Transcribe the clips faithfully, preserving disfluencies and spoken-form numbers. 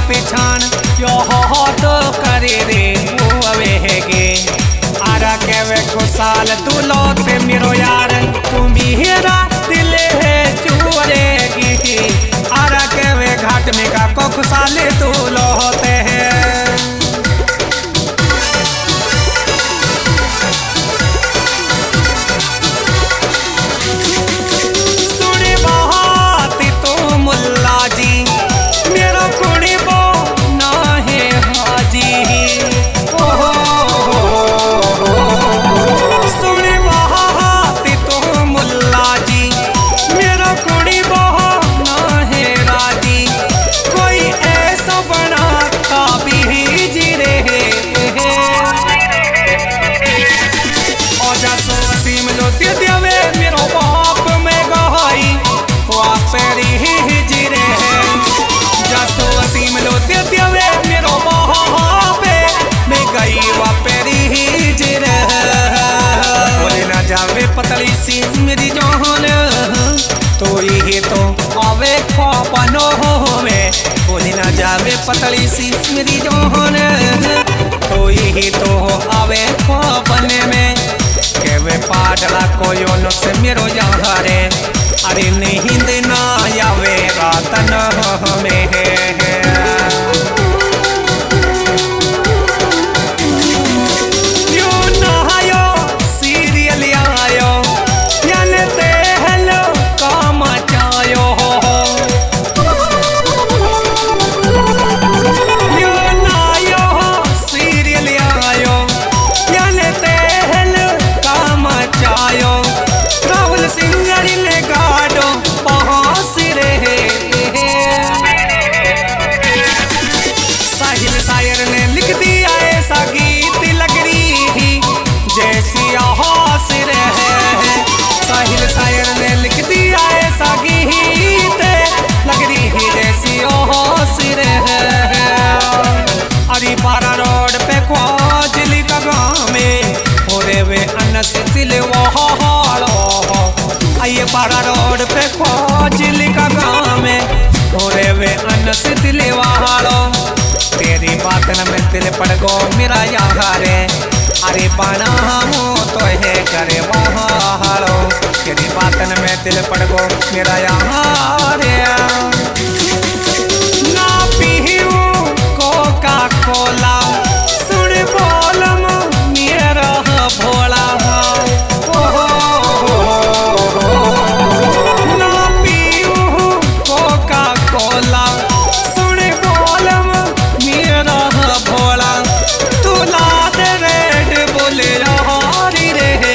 पिछान यो हो तो करे रे गे आरा के वे खुशाल तू लौटे मेरो यार तू मेरा दिल है चुरेगी आरा के वे घाट में का को खुशाल तू लौटे है सुने बात तो मुल्ला जी मेरो कुड़ी बो ना है हाजी मेरो बाप में गई वापरी जिरे जसो वसीम लो देते हुए मेरो बाप में गई वापरी जिरे बोले ना जावे पतली सी मेरी जान तो ये तो आवे ख्वाबनो में बोले ना जावे पतली सी मेरी जान तो ये तो आवे ख्वाबने में केवे पाडला कोयो नो से मेरो यारे अरे नहीं देना यावे रातन में यो नहायो सीरियल आयो याने ते हेलो काम चायो यो नायो सीरियल आयो याने ते चायो राहुल सिंगरी ने गाड़ो पहुँच रहे साहिल शायर ने लिख दिया ऐसा गीत लग रही जैसी हौस रहे साहिल शायर ने लिख दिया ऐसा गीत लग रही जैसी हौस रहे अरे पारा रोड पे ख्वाजली का गाँव में वे अनस दिल वहाड़ो आइए पारा रोड पे खोजली का गाँव में होरे वे अनस दिल वहाड़ो तेरी बातन में दिल पड़ गो मेरा यारे अरे पाना हो तो है करे वहाड़ो तेरी बातन में दिल पड़ गो मेरा यारे ना पीहू कोका कोला सुन बोलम मेरा भोला ना पीऊ कोका कोला सुन बोलम मेरा भोला तू लाद रेड बोले हरी रे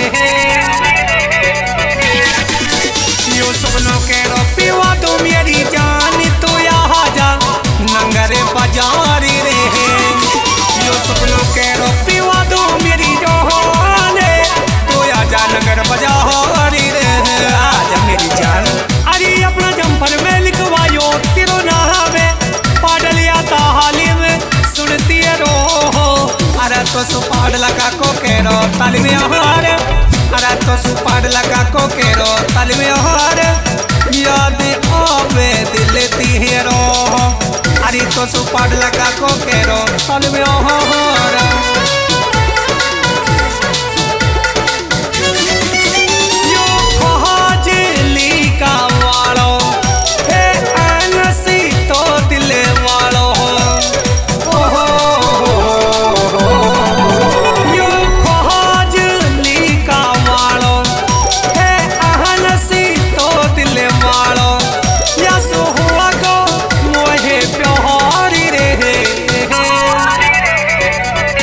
यो सपनों के रो पीवा तू मेरी जान तू यहाँ जा नंगरे बाजारी रे यो सपनों के रो पीवा तू मेरी जान तो आजा नगर बाजारी रे आजा मेरी जान अरे अपना जम्पर में लिखवायो तेरो नावे पाडलिया ताली में सुनती रो अरे तो सुपाड़ लगा को केरो ताली में हार अरे तो सुपाड़ लगा को केरो ताली में हार याद आवे दिल तीरो अरे तो सुपाड़ लगा को केरो ताली में हार का वालो हे अनसी तो दिल वालो ओहो यो खोजली का वालो हे अनसी तो दिल वालो या सो हुआ गो मोहे प्यारी रे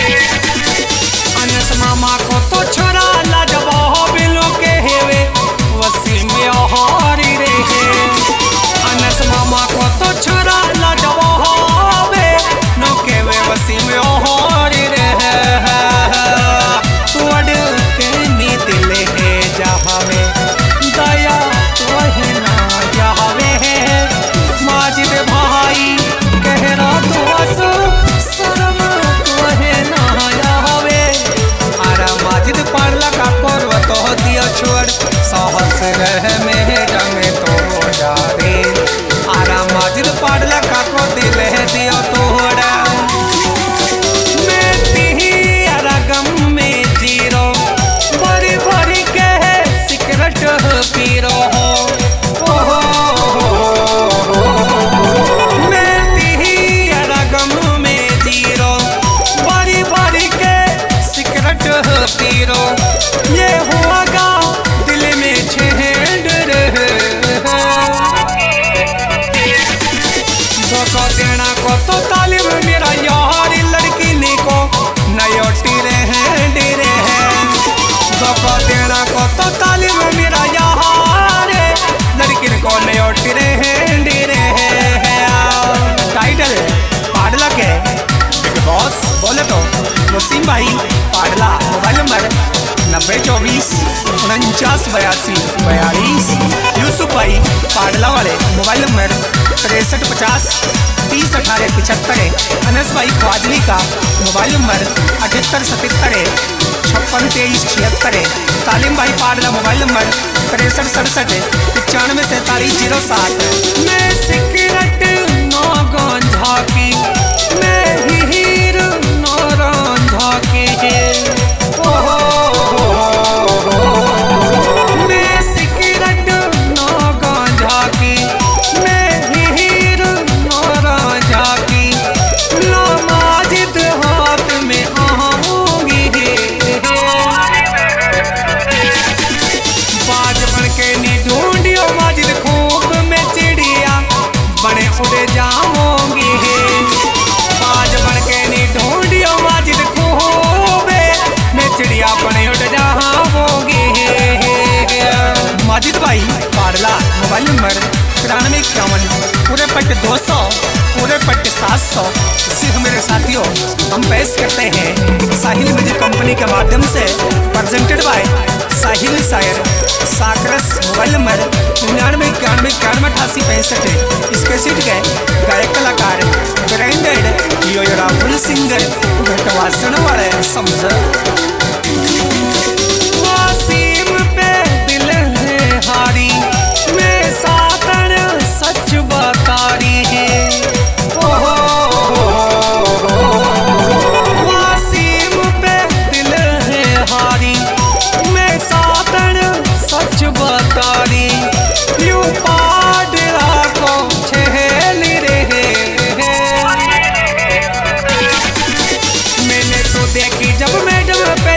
को देना को तो तालिम मेरा यार लड़की ने को नयोटी रहे डेरे हैं को देना को तो तालिम मेरा यार लड़की को नयोटी रहे डेरे हैं। टाइटल पाडला के बिग बॉस बोले तो वसीम भाई पाडला। मोबाइल नंबर नब्बे चौबीस उनचास बयासी बयालीस। यूसुफ भाई पाडला वाले मोबाइल नंबर तिरसठ पचास तीस अठारह पिछहत्तर। अनस भाई क्वादली का मोबाइल नंबर अठहत्तर सतहत्तर छप्पन तेईस छिहत्तर। तालिम भाई पाडला मोबाइल नंबर तिरसठ सड़सठ पचानवे सैंतालीस जीरो सात। मैं सिगरेट नो गांजा की मैं हीर नो रांझा की मैं सिगरेट नो गांजा की मैं हीर नो रांझा की लो माजिद हाथ में आऊंगी बाज बन के नी ढूंढियो माजिद खूब में चिड़िया बने उड़ जाऊंगी बाज बन के नी ढूंढियो माजिद खूब में चिड़िया बने उड़ जाऊंगी। माजिद भाई पाडला मोबाइल नंबर तिरानवे इक्यावन पूरे पट दो सौ पूरे पट सात सौ। सिर्फ मेरे साथियों हम पेश करते हैं साहिल म्यूजिक कंपनी के माध्यम से प्रेजेंटेड बाय साहिल शायर साकरस। मोबाइल नंबर निन्यानवे इक्यानवे इक्यानवे अठासी पैंसठ। इसके सीट गए गायक कलाकार ब्रांडेड यो राहुल सिंगर घटवासन वाले समझ। वासीम पे दिल है हारी मैं सातन सच बतारी है वासीम पे दिल है हारी मैं सातन सच बतारी यू पाडला को छेल रहे मैंने तो देखी जब मैडम पे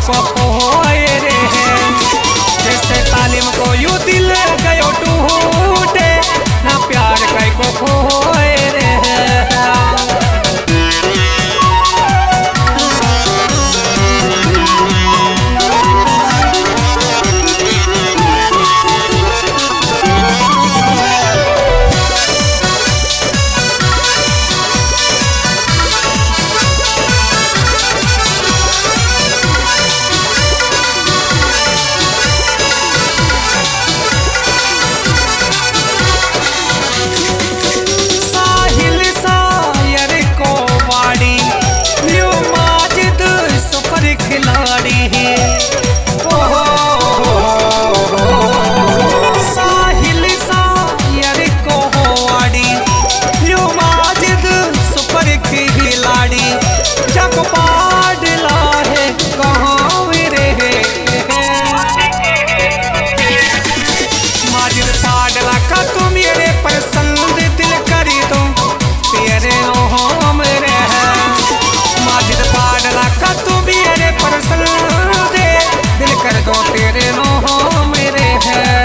को खोए रे। जैसे तालीम को यू दिल गयो टूटे, ना प्यार कई को खोए रे। तेरे मोह मेरे है।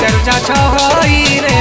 चर्चा छई रे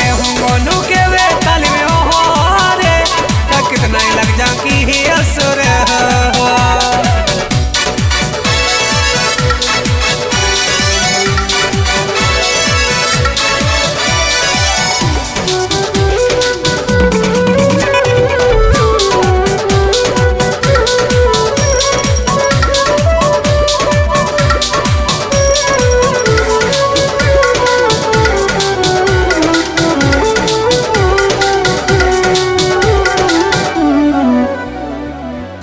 कितना लग जा की असर